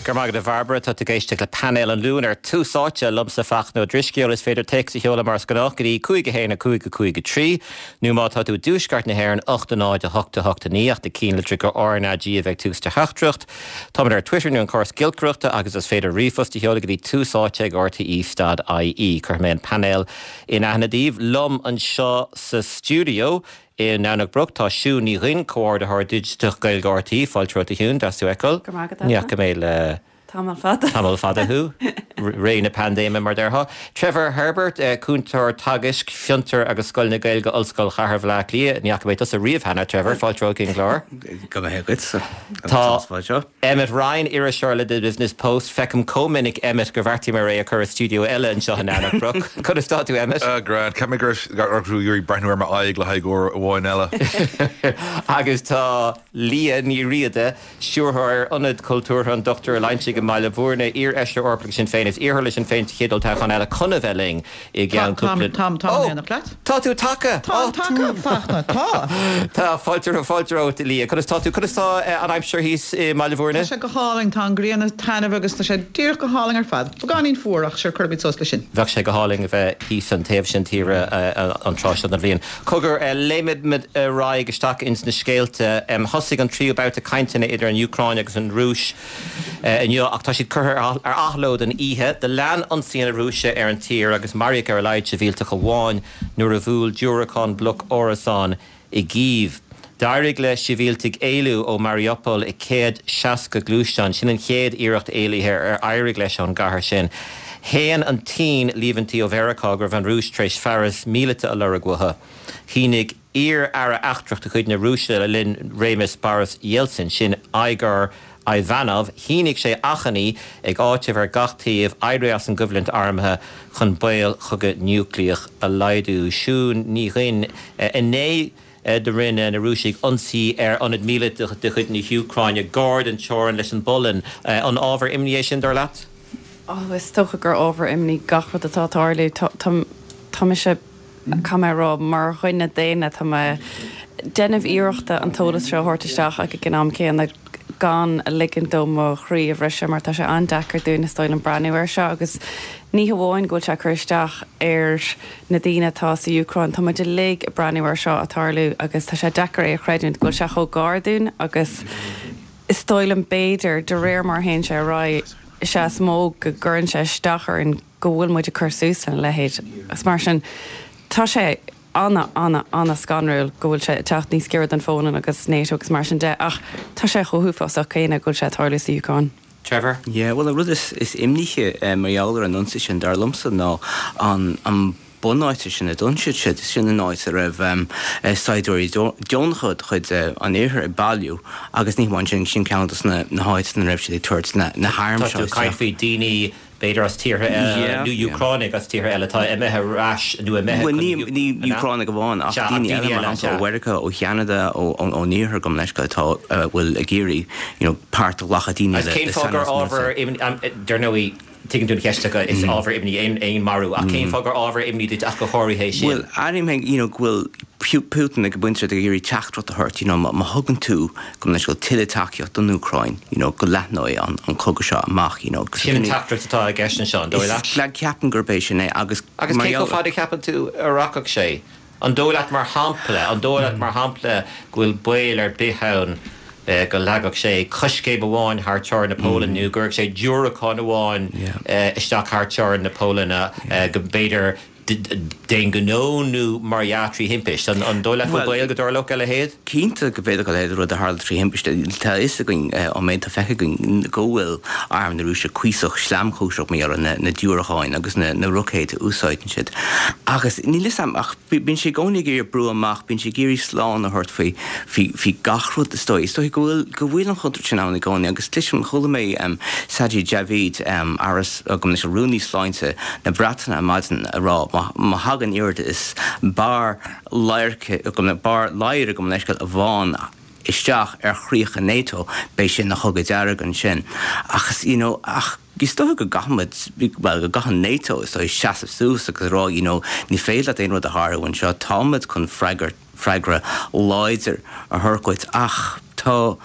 Gurmagad a Barbara tá géiste le panel an lún túsáte lumsa fach nó drisciol is féidir te sa heola mar scanach í cuaige héna cuaige trí nu má tá tú dúsgart na hhéir an 8 8 de cín le trigur RNAG a bheith tústa hechtrucht Tá ar Twitter nu an cós gilcruachta agus is féidir rifos de heola í túsáte RTE stad IE chur mé an panel in Anadíh lom an seo sa studio in Nanach Brook tá siú ní rin cóir de haar digitach gail RTE fáiltro a hiún das tú eicol. Níach go méil Tamal fada hu réna pandéma mar derha. Trevor Herbert cúntar tagisk fiuntar agus scoil na gail go olscoil chahar bhlá lia níach go méid a riomh hana Trevor fáiltro cin glár. Go hegit. Tá Emmett Ryan ira seirla de Business Post fecum cominic Emmett go bhhartí mar ré a chur studio eile an seo an Nanach Brook. Could have started to Emmett. Grand Camigur garú yuri breithnúir mar aig le haigór bháin eile. Agus tá lia ní riada siúrthir anad cultúr an Dr. Leinchig go meile bhúrna ír eiste orpla sin féin is íorla sin féin chédal tá an eile connavelling I gceann cúpla. Tá tú take? Tá fáiltear ó lí. Could and I'm sure he's meile bhúrna. Tá sé go háling tá gríanana tanmh agus tá sé dtír go háling ar fad. Bgáín fuach sé churbit sos lei sin. Bheadh sé go háling a bheith hí an taobh sin tíre an tráiste an bhíon. Cogur léimiid mid rá isteach ins na scéalte thosaigh an tríú bouta cainteanna idir an Ucraine agus an Rúis ach tá siad chuthir ar athlód an ihe de lean ansíana Rúise ar an tír agus Mariac ar leid se bhíalta go bháin nuair a bhúil Dúracán Bluc Orasán I gíomh. Dairigh le sibhialtaigh éilú ó Mariupol I céad seasca glúisteán sin an chéad iirecht éalaithe ar éirigh leis an gahar sin. Héan an tín líbhantí ó Veracá gur bhan Rúis treis fearras mílete a luragwatha. Hínig ír ara achtracht a chuid na Rúise le linn Rémas Boris Yeltsin sin aigar Ivanov, hínig sé achaní ag áitimh ar gachtaíomh éadreas an gobhlint armthe chun bail chugad núcleach a laidú siún ní rin iné de rinne na Rúisig ansí ar anad míle de chud na Ucraine gard an teoran leis an bolin an ábhar imní sin dar leat? Is tócha gur ábhar imní gachfad atá táirliú tá se camerará mar chuine déine tá denmh íireachta an tólas seo thuirtaisteach ag gnáam céanna gan a ligan dómó chrí a bhreise mar tá sé andachar dún na stáil an braniúir seo agus ní hamháin ghfuil se chuisteach ar na dtíine tá sa Ucraine tá muidir lig a braniúir seo atárlú agus tá sé dechar é chreidirn ghfuil se cho gáardún agus is stáil an béidir de réir mar hain sé rá se smó go gurn sé stachar an go bhfuil muidir chursús an lehéid as mar sin tá sé Anna scanrúil gohfuil sé techt níos céir an fónan agus néitogus mar sin de ach tá sé chothúfas a chéine goil sé táirla sa Ucraine. Trevor? Yeah, well, rud is imníthe marall an nunsa sin dar lumsa ná an bunáite sin a dunseid sin an áit a raibh Saidúirí Dionchud chud an éair I bailú agus níháin sin ceantas na háit na raibh siad tuairt na harm seo. Tá caiithfí daoine beidir as tíre nu Ucraine as tíre eile tá imethe ras nu imethe. Well, ní Ucraine go bháin ach daoine eile ó America ó Cheanada ó níorthar gom leis go tá bhfuil a géirí páirt lacha daoine. Cén fágar ábhar der nóí Tigan dún cheiste is ábhar imní ein marú a cén fágar ábhar imní dúit ach go choirthe sin. Well, aim ghfuil Putin ag buinte a géirí teachtrát a hurt, má thugann tú gom leis go tiile-takeíocht don Ucraine, go leithnóid an cogadh seo amach, Sin teachtrát atá a gceist an seán, dóile? Is le ceapan gur béis sin agus cé go fád ceapan tú arachach sé. An dóileat mar hampla ghfuil bail ar bithán go leagach sé coscé bháin thar teir na Pólan nú gur sé Dúracán bháin isteach thar teir na Pólanna go béidir déin gnónú mariatri himpish an dóile bail go dár le le héad? Cínta go bhéidir go léidir rud a hála trí himpish tá is going ó méid a fecha gohfuil arm na Rúise cuisoch slamchúiseach mé ar na Dúracháin agus na ruchéid úsáitin siad. Agus ní lisam ach bín sé gcónig ar brú amach bín sé géirí sláán a hort fí gachrúd a stoi. Stoi go bhfuil an chuntr sin ána gcóni agus tuisiim chola mé Sajid Javid aras agam leis a rúní sláinte na Bratainna a maidin a rá má hagan iirde is bar lairce bar lair gom leis a bháin isteach ar chríocha NATO bei sin na chugad dearagan sin. Achas, ach Gistó go gahamad go gahan NATO is seaamh sús agus rá ní féile éon rud a háhain seo támad chun freigra leidir a thucoid ach tá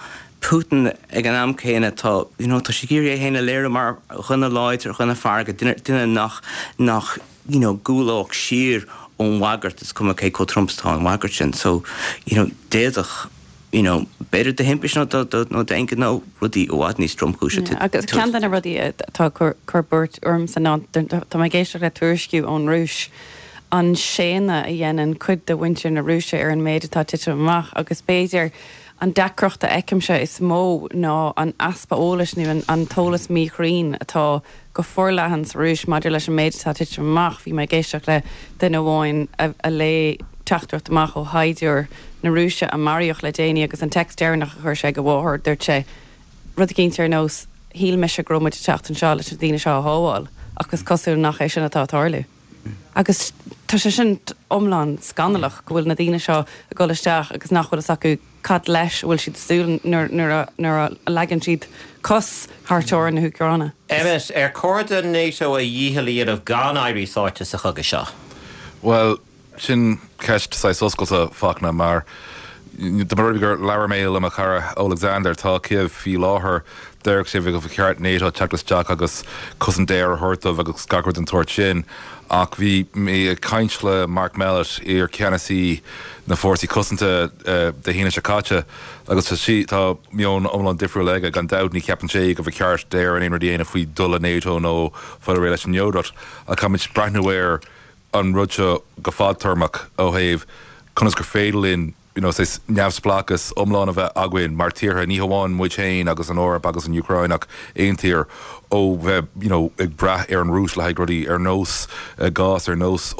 Putin ag an am céine tá sé géir héna léir mar chuna láid ar chuna farga duine nach gúlách sir ón wagart is cum cé có Trumpstá an wagart sin. So, déadach beidir de himpiis nó de enke nó rudí óhad níos Trumpúise. Agus cean a rudí tá churbert orm san ná tá mai géisiir le tuairisciú ón rúis. An séna a dhéanaan chud de winter na rúise ar an méid atá tiite amach agus béidir an decrochta eicimse is mó ná an aspa ólas ní an tólas míchrín atá go forlehans rúis maidir leis an méid atá tiite amach bhí mai géisteach le den bháin a lé teachtarcht amach ó haidir na rúise a marioch le déine agus an text déirnach a chuir sé go bhthir dúirt sé rud a cinnte ar nós híl me se gromid techt an seá leis a dtíine seo háháil agus cosú nach é sin atá tarlú. Agus tá sé sin omláin scandalach go bhfuil na dtíine seo a golisteach agus nachfuil acu cad leis bhfuil siad súil nuair a legan siad cos tharteir na Ucraine. Emmet, códa NATO a dhíhalíad gan airíáte sa chuga seo? Well, sin ceist sa oscailta fácna mar de margur leabhar méil am a chara Alexander tá céamh fí láthair deirg sé bh go ceart NATO teachlas agus cosan déir thuirtamh agus scacuirt an tuairt sin ach bhí mé caiintle Mark Mellett ar ceannaí na fórsaí cosanta de híine secáte agus tá mion omlan difriú leige gan dad ní ceapan sé go bh ceart déir an éonar déana faoi dul a NATO nó fá ré leis an Jódrat a chuid breithneir an rudse go fádtarmach ó héh chunas gur fédalín sé neamhsplachas omláin a bheith aghain mar tíortha ní hamháin muid chéin agus an Eorp agus an Ucrainach aontír ó bheith ag brath ar an rúis le haigrodí ar nós gás ar nós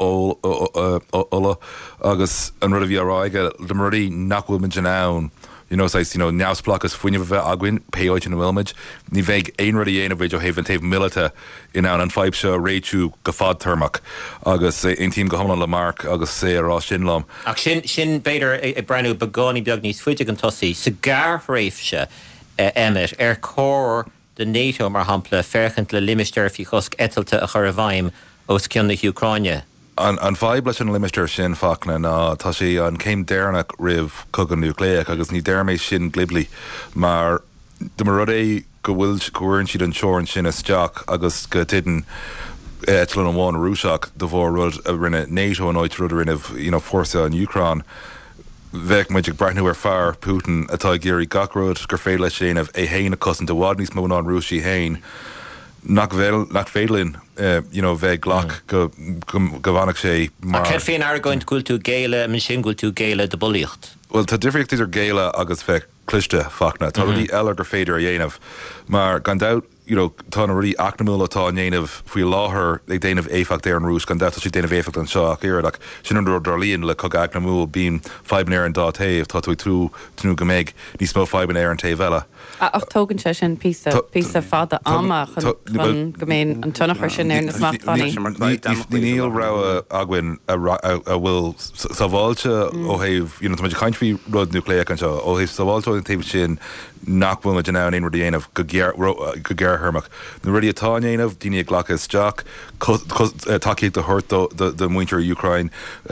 óla agus an rud a bhí aráige le marí nachhfuil man ann neamhsplachas fuoine bheith aghain peáid an bhfuilmid ní bheith aon rud a dhéanamh ó héh an taobh millite in an feibse réitiú go fádtarmach agus ein tíim go homlan le Mark agus sé ará sin lom. Ach sin beidir ag breanú begáí beag níos fuide an tosaí sa gárthréifse Emmet ar cór de NATO mar hampla ferchant le limisteir fi chosc etalta a chur a bhaim os cian na Ucraine. An feib leis an limisteir sin fácna ná tá sé an céim déirnach rih cogan nucléach agus ní déirméid sin glibli mar de mar rud é go bhfuil cuairn siad an seorann sin isteach agus go tidan etalin an bháin rúiseach do bhór rud a rinne NATO an áit rud a rinne fórsa an Ucrain bheith muid ag breithnú ar fearr Putin atá géirí gacród gur féile séanamh é héin a cosan de bhád níos mó an rúsí héin nach fédalinn bheith ghlach go bhannach sé mar. Ceir féin ar goint gúil tú géile min sin gúil tú géile de bolíocht. Well, tá difriocht idir géile agus bheith cliste fachna. Tá rudí eile gur féidir a dhéanamh mar gan dat tá na rudí acnamúil atá dhéanamh faoi láthair ag déanamh éfacht ar an rús gan dat sí déanamh éfacht an seo iarach sin an darlíonn le cog acnamúil bín feibn ar an dá taobh tá tú tú go méid níos mó feibn ar an taobh eile. Ach tógann sé sin pí fada ama chun go mbeon an tunnachir sin ar na smachtánnaí. Níl ra aghain a bhfuil sábháilte ó héh muid caiinfhí rud nucléach an seo ó héh sábháilte an taobh sin nachbfuil me an éon rud dhéanamh go ggéirthmach. Na rudí atá dhéanamh daoine ag ghlachas teach takeíocht de thuirt do muintear Ucrain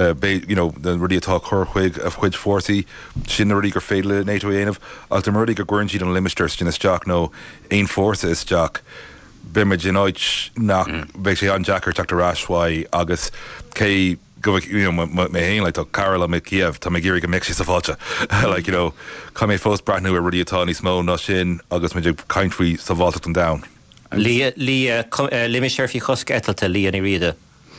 den rudí atá chorchuig a chuid fórsaí sin na rudí gur féile NATO dhéanamh ach de rudí gur gcuireann siad an limisteir sin isteach nó aon fórsa isteach bimid áid nach bheith sé an Jackar teachta ráisháid agus cé go mé héin le Carol me Kiev tá mé géir go meic sa fáte chu mé fós brathnú a rudí atá níos mó ná sin agus mé caiinfuí sa bháilta an da. Lí limisteir fi chosc etalta lí an i riide.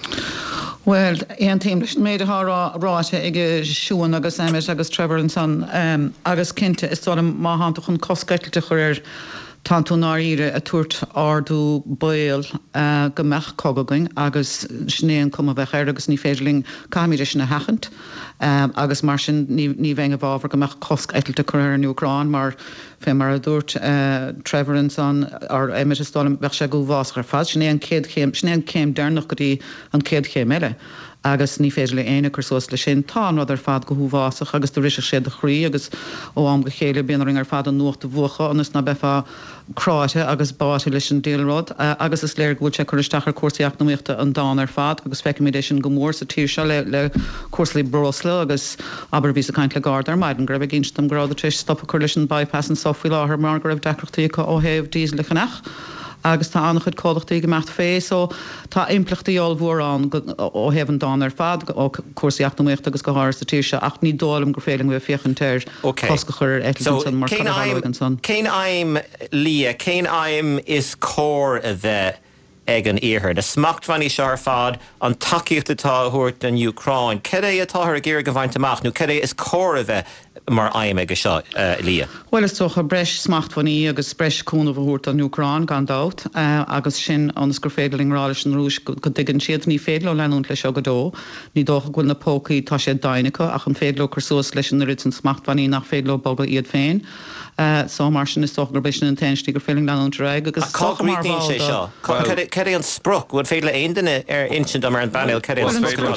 Well, an tíim leis méid athráte ag siúan agus Emmet agus Trevor an son agus cinnte is tá máhananta chun coscailte chuir tanúnáíre a tuairt ardú bail go meach cogaing agus snéan cum a bheith agus ní féidirling caiimiidir sin na hachant agus mar sin ní bheith a bhábhar go meach coscailte chuir an Ucrain mar fé mar a dúirt Trevor an son ar Emmet is stála bheith sé go bhás ar fad snéan céim dénach go dtí an céad chéim eile agus ní féidir le éine chusós le sin tá ar fad go húhásach agus do ris sé a chrí agus ó am go chéile bíon ring ar fad an nuachta bhuacha anas na befa kráte agus báte leis an déalród agus is léir gúil se chuisteachar cuasaíach nóíochta an dá ar fad agus feicimidéis go mór sa tíir se le cuaslí brosla agus aber ví a kaint le gard ar maid an greibh ginstam grád tris stop chu leis an bypass an sofií láthir mar go raibh decrochtaí ó héh díosla chanach. Agus tá annach chud códachtaí go mecht fé, so tá implachtaíol bhórrán ó hehann dá ar fad ó cuasaíach nóíocht agus go háir sa tíirse ach ní dálam gur féling bh fiochan teir cosca chur san mar an son. Cén aim lia, cén aim is cór a bheith ag an iarthar. De smacht fanní se ar fad an takeíocht atá thuirt an Ucrain. Cad é atá ar ggéir go bhaint amach, nó cad é is cór a bheith mar aim ag seo lia? Well is socha breis smachthaní agus breis cúna bhút an Ucrain gan dat agus sin ans gur féidirling ráis an rúis go digan siad ní féadlo leút leis go dó, ní dócha gúil na pócaí tá sé dainacha ach an féadlo chusús leis an rit an smachthaní nach féadlo boga iad féin. So mar sin is socha gur béis an intensí gur féling leút raig agus sé seo. Cad é an spruch bhfuil féile aon duine ar insint am ar an banil cad é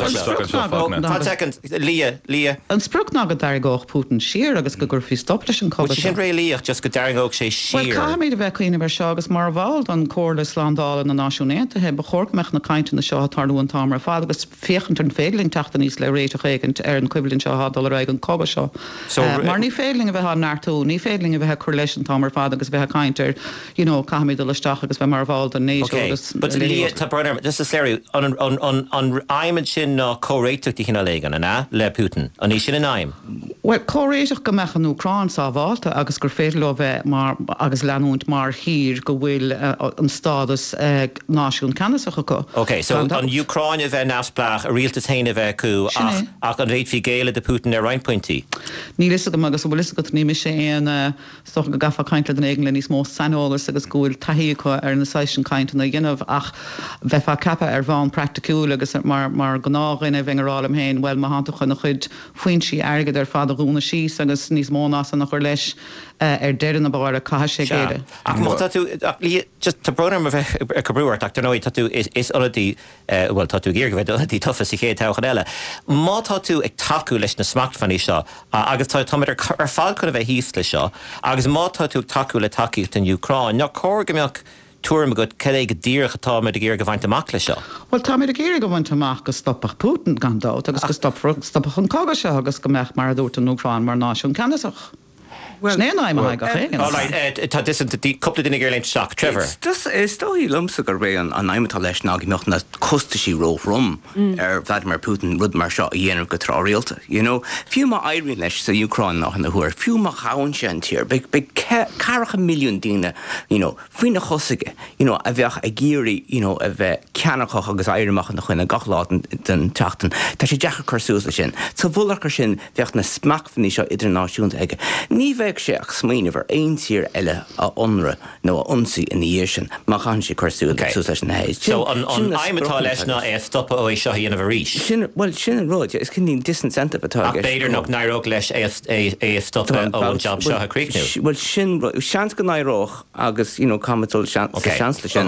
an second lia. An spruch ná go dair gách Putin siar agus go gur fi stop leis an co. Sin réíoch just go deingóg sé siar. Well méid a bheith chuoine bhar seo agus mar bháil an cóir le sláándáil na náisiúnénta he bechorc meach na caiinte na seo tarlúin támar fád agus féchant an féling teachta níos le réiteach éigent ar an cuiblinn seo hádal raig an coba seo. Mar ní féling a bheith náirtú, ní féling a bheith chu leis an támar fád agus bheith caiintear, cáid a leisteach agus bheith mar bháil an nééis agus. But tá brother, just a séú an aimimid sin ná córéiteachtaí hinna légan na le Putin, an ní sin an aim. Well, córéiteach go meach an Ucrain sábháilta agus gur féidirló bheith mar agus leanúint mar hir go bhfuil an stádas náisiún Canadaach go. Okay, so an Ucrain a bheith náspleach a rialtas héine bheith cú ach an réit fi géile de Putin ar reinpointí. Ní lisa go agus bhfuil go ní mis sé an stocha go gafa caiinte an éigen le níos mó sanolalas agus gúil taíá ar na 6 caiinte na dhéanamh ach bheitfa cappa ar bháin practicúil agus mar gnághine bhengarálam héin well má hananta chun chud faointí airgad ar fád rúna síos agus níos mónas an nach chuir leis ar deirean na bar a cai sé géide. Ach má tú just tá bronar a bheith a cabrúir ach nó tú is onadí well tá tú géir go bheith onadí tufa sa chéad táchan eile. Má tá tú ag taú leis na smachtfaní seo agus tá ar fáil chun a bheith híos le seo agus má tá tú taú le takeíocht in Ucrain. Ná cóir go mbeoch túm go cé go dtíirchatá me a géir go bhaint amach le seo. Well tá mé a géir go bhaint amach go stoppach Putin gandá agus go stoppach an cága seo agus go meach mar a dúirt an Ucrain mar náisiún Canadaach. Tá coppla duine gur leint seach Trevor. Is dóí lumsa gur ré an aimimetá leis ná mecht na costaí róhrum ar Vladimir Putin rud mar seo dhéanamh go ráíalta. Fiú má éiríonn leis sa Ucrain nach na thuair, fiú má chaann sé an tíir, be caracha milliún duine faoine chosaige a bheith a géirí a bheith ceannachach agus éireach na chuine gachláin den teachtain. Tá sé deachar chusús le sin. Tá bhulachar sin bheocht na smachfaní seo idirnáisiúnta aige. Ní bheith sé ach smaoine bhar aon tír eile a onra nó a onsaí in dhé sin má chan sé chuirsiúil leis an héid. So an aimimetá leis ná é stoppa ó é seo híanamh a ríis. Well sin an róid is cin disincentive atá. Beidir nach nairóg leis é stoppa ó an job seo a críicnú. Well sin sean go nairóch agus camitol sean le sin.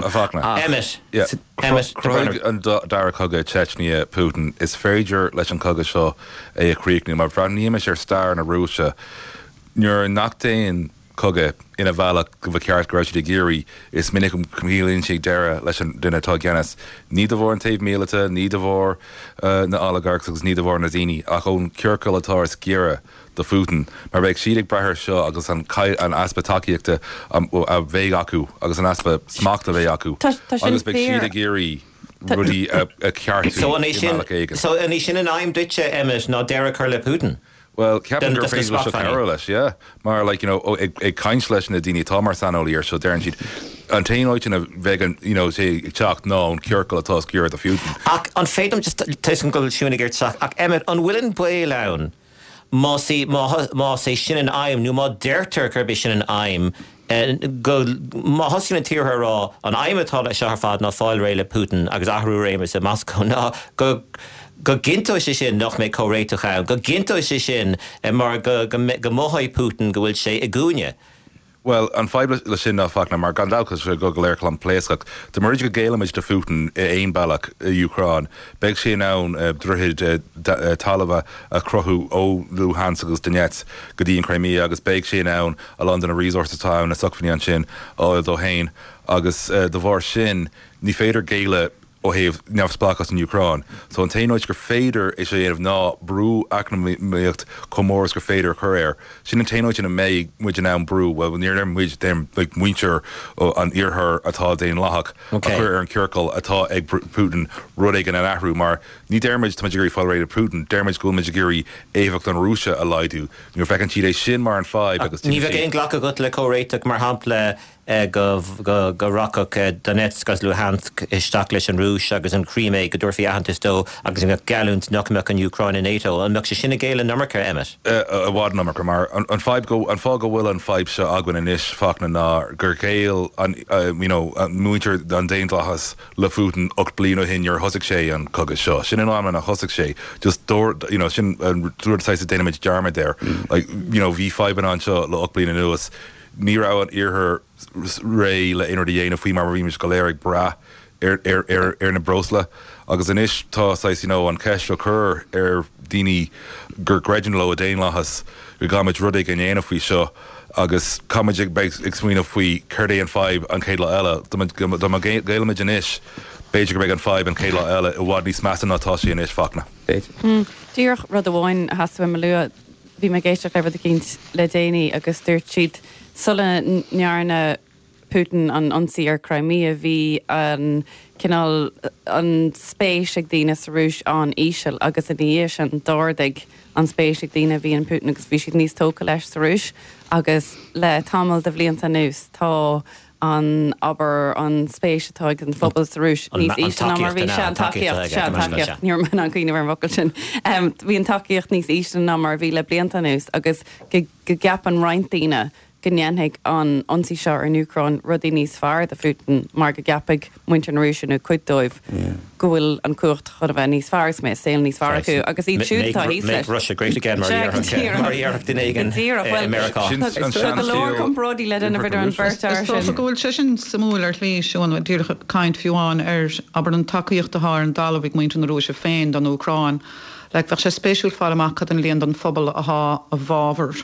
Emmet. Craig an dara coga Chechnya Putin is féidir leis an coga seo é a críicnú, mar bhra níime ar star na Rússia. Nuair nachtaon coga ina bhela go bh ceart goráid de géirí is minic cumhíonn sé deire leis an duine tá geannas. Ní do bhór an taobh mílata, ní do bhór na oligarchs agus ní do bhór na daoine ach ón ceorcail atá is géire do Putin, mar bheith siad ag brethir seo agus an aspa takeíochta a bhéh acu agus an aspa smachta bhéh acu. Agus bheith siad ag géirí rudí a ceartú. So aní sin an aim duite Emmet ná deire chuir le Putin? Well, Captain Gurfrey was careless, yeah. Mar a kind leis na dini Tomar Sanolier, so there and she'd antain out in a vegan, say chalk no and Kirkle toss cure the feud. On Fadum just tasting go shuniger chak. Emmet unwilling boy loun. Ma say shin and I'm nu ma der Turker be shin and I'm. Go má hosin an tír rá an aimimetá le searfad ná fáil réile Putin agus ahrú réime sa Moscow ná go ginto sé sin nach mé choréitecha, go ginto sé sin mar go móthaid Putin go bhfuil sé i gúne. Well, an fibre le sin fachna mar gandalchas go léirlam pléisach. De mar go géalaid de futan éon bailach Ucrán. Beg sé nán druhid talha a crothú ó Luhansk agus Donetsk go dtíon Crimea agus beg sé nán a London a Resources Town na sucfaní an sin ó do hain agus de bhar sin ní féidir géile ó héh neamhspáchas in Ucrán. So an tainoid gur féidir is sé éanamh ná brú acnamíocht comóras gur féidir chuir. Sin an tainoid in a méid muid an ná brú, well níor muid dem like muintir an iarthar atá déon lethach a chuir ar an ceircail atá ag Putin rud ag an ahrú, mar ní dermid tá gurí fáilréid a Putin, dermid gúil meid gurí éhacht an Rússia a leidú. Níor fecinn siad é sin mar an fáib agus ní bheith éon ghlacha go le córéiteach mar hampla go rockach Donetsk agus Luhansk isteach leis an Rúis agus an Crimea go dúirfií ahantas dó agus an galúnt nachmeach an Ucrain in NATO an meach sé sinna géile nummercha Emmet. A bhád nummercha mar an fág go bhfuil an fáib se aghain inis fachna ná gur géal an muintir an déontlachas le futan 8 bliana hinnear thosaigh sé an cogadh seo. Sin an amna thosaigh sé just sin dúirtáis a déanaid dearmid there. Like bhí fáiban an seo le 8 bliana nuas. Ní rá an iarthar ré le inar dhéanamh faoi mar riimiis go léirigh bra ar na brosla agus inis tá an ceist le chur ar daoine gur greidean le a déonlachas go gaid rudaigh an dhéanamh faoi seo agus camidig ag smuoineh faoi chuir an 5 an céad le eile géalaid inis béidir go beag an 5 an céad le eile i bhád níos measa nátá sí inis fachna. Díoch rud amháin hasú me lua bhí me géisteach le a cinint le déine agus dúirt siad sulla nearna Putin an ansaí ar Crimea bhí an cinál an spéis ag dtíine sa Rúis an íseal agus a níos an dádaigh an spéis ag dtíine bhí an Putin agus bhí siad níos tóca leis sa Rúis agus le tamil de bhblianta nús tá an aber an spéis atá ag an phobal sa Rúis níos íseal ná mar bhí se an takeíocht níor man an cuioine bhar mocail sin. Bhí an takeíocht níos íseal ná mar bhí le blianta nús agus go gap an reintíine gnéanhaigh an ansaí seo ar Ucrán rudí níos fearr de futan mar go gapaigh muintir an Rúis nó cuiddóibh gohfuil an cuacht chud a bheith níos fearr mé saoil níos fearr acu agus iad siúdtá hí Make Russia great again mar dhearach duine America. Go leor comprádaí le denna bhidir an bhirtar sin. Gohfuil sé sin samúil ar lí seún dtíircha caiint fiúáin ar aber an takeíocht ath an dalmhíh muintir an Rúis féin don Ucrán. Le bheith sé spéisiúil fáileach an líon don phobal atá a bhábhar.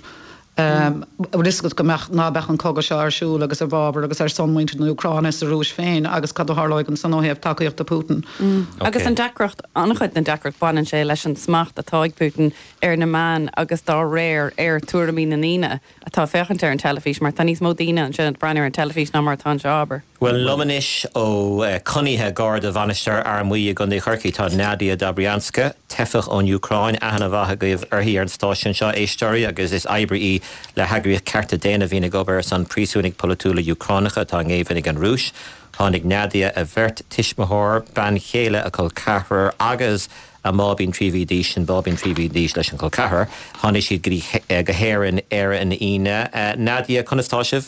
Riscot go ná bech an cogad se arsúil agus ar bhábhar agus ar sonmuinte na Ucrán is a Rúis féin agus cad hálaigh an san óhéamh takeíocht a Putin. Agus an decrocht annachchuid na decrocht banan sé leis an smacht atá ag Putin ar na man agus dá réir ar tuairimí na níine atá fechantar an telefís mar tá níos módíine an sin breir an telefís ná mar tá aber. Well, Lomanis ó coníthe Garda Vanister ar muí gon churcií tá Nadia Dobryanska, tefach ón Ucrain ahanana bhatha goibh arthaí ar an stáisiún seo éisteoirí agus is eibrí le hagriíoch carta déana bhína gobar san prísúnig polúla Ucránacha tá ngéhannig an Rúis. Tháinig Nadia a bhirt tiismethór ban chéile a col cahar agus a mábín tríhí sin bábín tríhí leis an col cahar. Tháinig siad go héireann ar an ine. Nadia chunastáisih?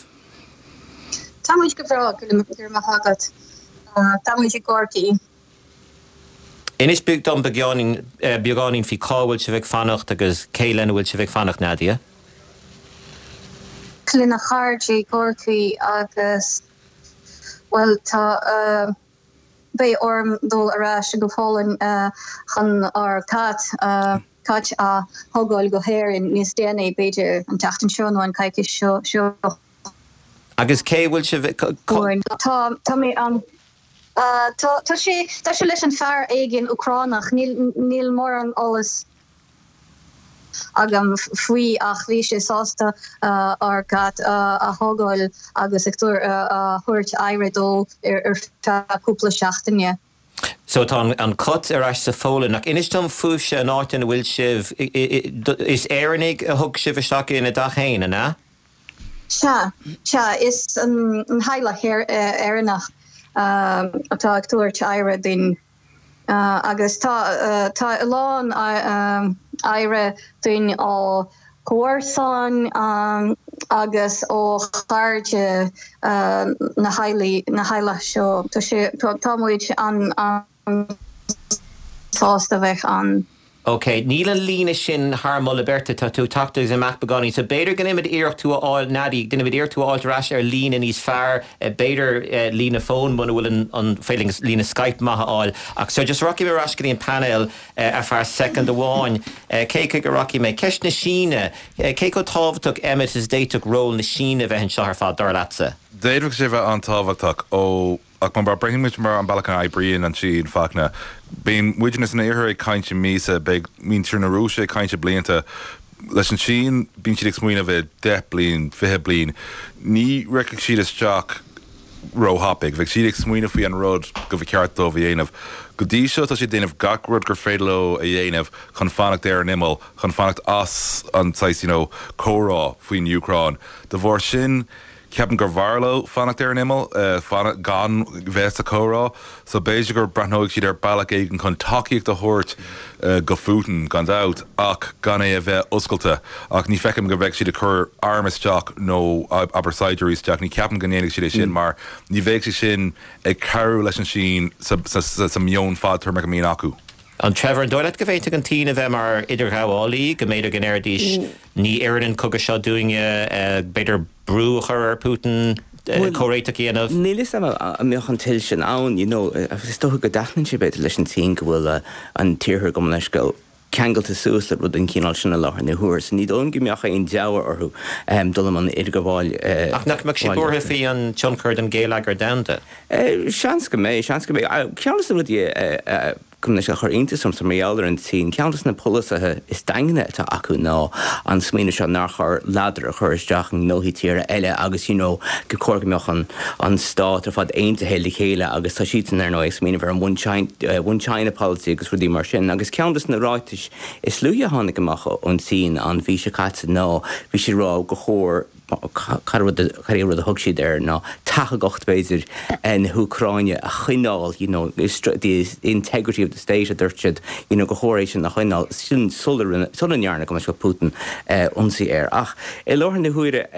Támuid go bhrá gur maithagad támuid i gcóirtaí. Inis bug dom beagáninn fi cáhfuil se bheith fannacht agus céilen bhfuil se bheith fannacht Nadia? Cluna cháirtí gcóirtaí agus well tá bé orm dul arás go fáin chun ar cat a thugáil go héireann níos déana beidir an teachtain seonáin caiice seo. Agus cé bhfuil se Tá mé an tá sé leis an fearr éigean Ucránach níl mór an alles agam faoi ach bhí sé sásta ar gat a thugáil agus sector thuirt éiredó ar cúpla seachtaine. So tá an cut ar eis sa fóla nach inis dom fuh se an áit bhfuil sibh is éannig a thug sibh isteach ina dachéine, na? Se is an heile éannach atá agtúirt éire din agus tá lán éire duine á cuairsáin agus ó cháirte na heile seo támuid an sásta bheith an Okay, níl an lína sin harmol Liberta tá tú tactus an mac beganí, so beidir gan imid iirecht tú áil nadí, gan imid iirecht tú áil rás lína níos fear, beidir lína phone muna bhfuil an failing lína Skype maithe áil. Ach so just rocky me rascaní an panel a fear second amháin, cé go rocky me ceist na síne, cé go tábhaach Emmet is déiteach ról na síne bheith an seoir fád dar latsa. Déadh sé bheith an tábhaach ó ach man bar bring much mar an balachan Ibrian an si in facna. Being witness in here kaintje misa big mean turna rusha kaintje blianta leis an sin bin si exmuin of a de blin fihe blin ní rec si is jock ro hoppig vig si exmuin of an road go vicarto vienav godí shot as din of gakrod gur fredlo a yenav confanach there an immel confanach us on size Cora fuin Ukraine the vor sin Kevin Garvarlo fanach there an immel fanach gan vesta Cora so basically brandhoig si der balak egen kon takiig de hort go futen gone out ach gan e uskulte ach ni fekem gevek si de cur armis jock no aber sideries jock ni Kevin ganenig si de sin mar ni vek si sin e caru leis an sin sa mion fad ter megamin aku. An Trevor an doilet govéite an tína bheith mar idir gáálaí go méidir gan airdís ní éan cogur seo doing beidir brú chur Putin choréiteach íanamh. Nílis a méochan til sin ann, agus tócha go dachnan si beidir leis an tí go bhfuil an tíorthir go leis go Kangalta suas le rud an cíál sinna láthar na huair, ní dón gimbeacha on deabhar orthú dul an idir go bháil. Ach nach meach sí bortha faoi an tionchard an géalagar damda? Seans go mé. Ceannas rud cumna se chur intasam sa méallar an tín, ceantas na polisathe is daine tá acu ná an smíine se nach chur ladar a chur isteach an nóí tíre eile agus go cóirgemeach an stát ar fad aonta héile chéile agus tá sítan ar nó is smíine bhar an one China policy agus rudí mar sin, agus ceantas na ráitis is luúthe tháinig gomacha an tín an bhí se caite ná bhí sé rá go chóir Cair a thug si there ná tacha gocht béidir na Ucraine a chuineáil, the integrity of the state a dúirtead, go chóiréis sin na chuineáil sin sulanhearna go go Putin unsaí air. Ach, I láthar na huaire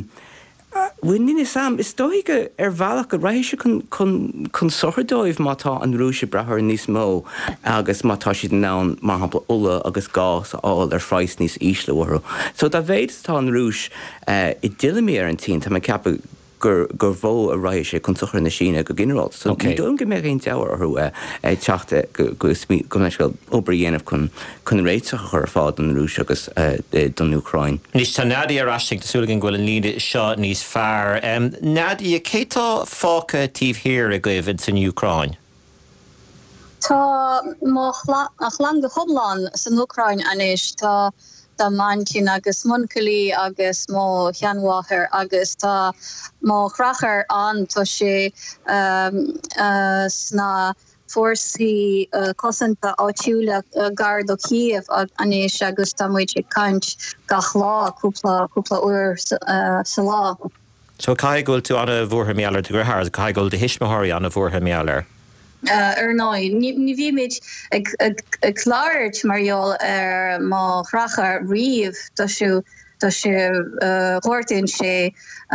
Winine Sam is dóige bhealach go raise chun sochardóibh mátá an rúise brethir níos mó agus mátá siad ná mar hampla ula agus gás áil ar phráis níos ísleúthu. So tá bhéid tá an rúis I dilimí ar an tí tá ceappa gur bhó a raise sé chun sochar na Síne go gineráil. So dún go mé on deabhar orthú teachta go leis go obair dhéanamh chun réiteach chur fád an rúis agus don Ucraine. Nís tá Nadia arásting tasúlagin ghfuil an líne seo níos fearr. Nadia, cétá fáca tíomh hir a goibh san Ucraine? Tá má chlan go chomláin san Ucraine anis tá mantin agus muncalí agus mó cheanmháthair agus tá má chrachar an tá sé sna fórsaí cosanta áitiúla gard ó Kiev anis agus tá muid caint gach lá cúpla uair sa lá. So caigúil tú anna bhórtha meallar tú gur thar, caigúil de hisismathirí anna bhórtha meallar? Náid, ní bhí méid ag chláirt marall ar má chrachar riamh tá sé chóirtainn sé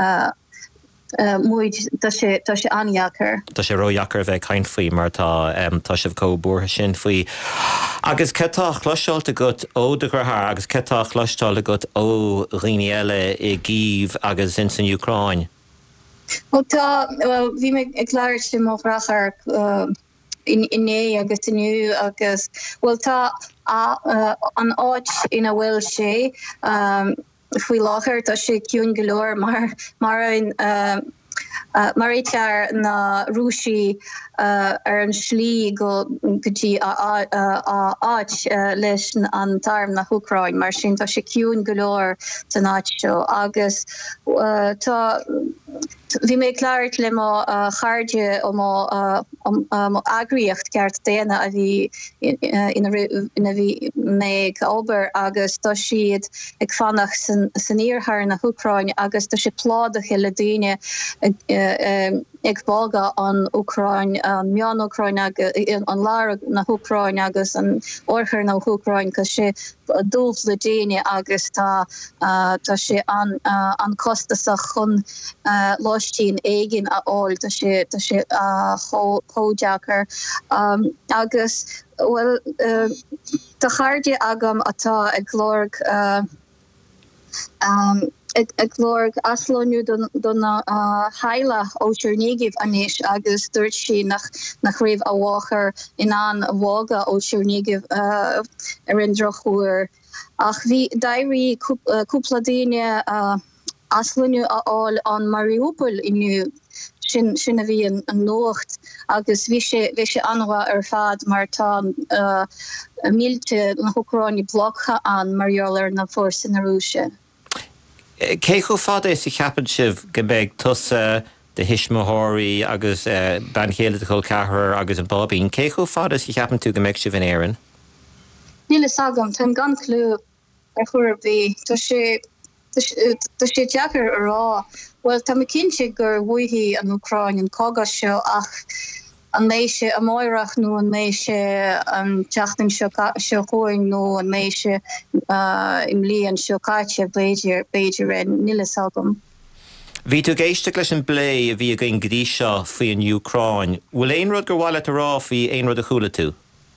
muid tá sé anheachar. Tá sé róheachar bheith caint faoi mar tá sibh cóbútha sin faoi. Agus cetá chluisteáilta gut ó de gurthar agus cetá chluisteáilta gut ó riine eile I gcíomh agus in san Ucraine. Well, bhí me ag chláir sin má chrachar inné agus inniu agus well tá an áit ina bhfuil sé faoi láthair tá sé ciún go leor mar éitear na rúsí ar an slí gotí áit leis an tarm na Ucraine mar sin tá sé ciún go leor san áit seo agus tá bhí mé chláirt le má chairde ó má agriíocht ceart déana a bhí ina bhí mé obair agus tá siad ag fannach san íorthar na Ucraine agus tá sé pládach le daine ag bága an Ucraine an meán Ucraine an lá na Ucraine agus an orchar na Ucraine cos sé dúlt le daine agus tá sé an costasach chun láistín éigin a áil tá sé chódeachar agus well de charde agam atá ag glorg aslóniu donna haile ó Chernigiv anis agus dúirt si nach raibh a bháchar in an bhága ó Chernigiv ar an drochúir. Ach bhí dairí cúpla daine aslóniu aáil an Mariupol inniu sinna bhí an nócht agus bhí sé anha ar fad mar tá mílte na Ucráine blogcha an mariolar na fórsa na Rúise. Cé go fada is i cheapan sibh go mbeidh tusa de hisismothirí agus banchéile de chul cethir agus an bobbín. Cé go fada is i cheapan tú go mbeidh sibh in éireann? Níle sagam tá gan clú ar chuirbhí tá sé deacair ará. Well tá cinse gur bhuaithí an Ucráin an cógas seo ach an méise a máireach nó an méise an teachtain seo chuing nó an méise im líon seo caiite Beiidir níle sagam. Bhí tú géiste leis an blé a bhí a gin grí seo faoi an Ucráin. Bhfuil éon rud gur bhhaile ará faoi éon rud a chuala tú?